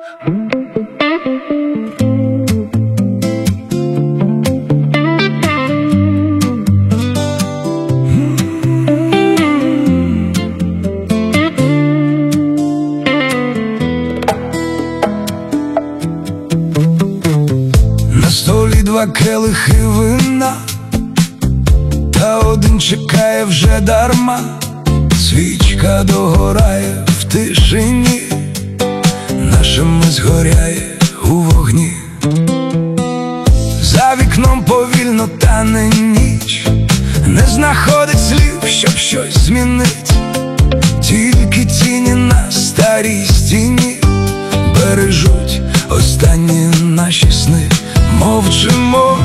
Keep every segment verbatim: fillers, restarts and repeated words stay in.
На столі два келихи вина, та один чекає вже дарма. Свічка догорає в тишині, наша мить згоряє у вогні. За вікном повільно тане ніч, не знаходить слів, щоб щось змінить. Тільки тіні на старій стіні бережуть останні наші сни. Мовчимо,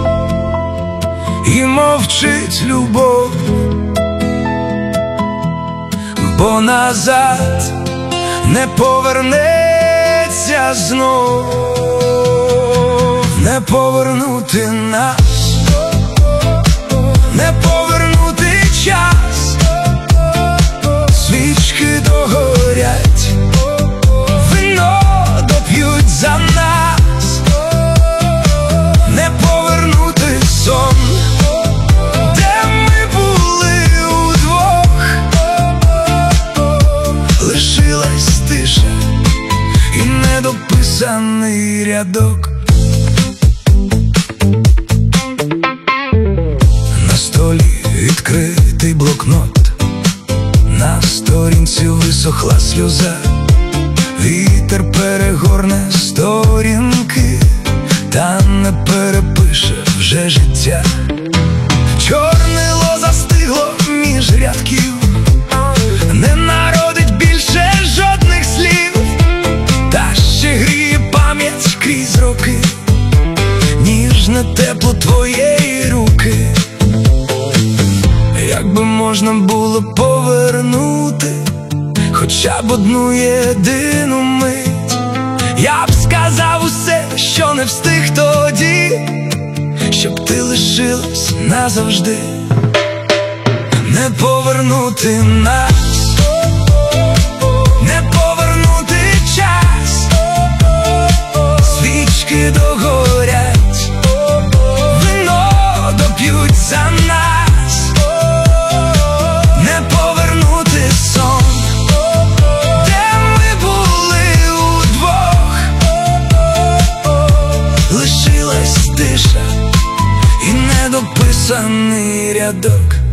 і мовчить любов, бо назад не повернеться знов, не повернути нас, не повернути час. Свічки догорять, вино доп'ють за нас, не повернути сон, де ми були удвох. Лишилась тиша і недописаний рядок. На столі відкритий блокнот, на сторінці висохла сльоза. Вітер перегорне сторінки, та не перепише вже життя. Чорнило застигло між рядків, не народить більше жодних слів. Та ще гріє пам'ять крізь роки, ніжне тепло твоєї руки. Якби можна було повернути хоча б одну єдину мить, я б сказав усе, що не встиг тоді, щоб ти лишилась назавжди. Не повернути нас, не повернути час. Свічки догорять, вино доп'ють за нас, не повернути сон, де ми були удвох. Лишилась тиша і недописаний рядок.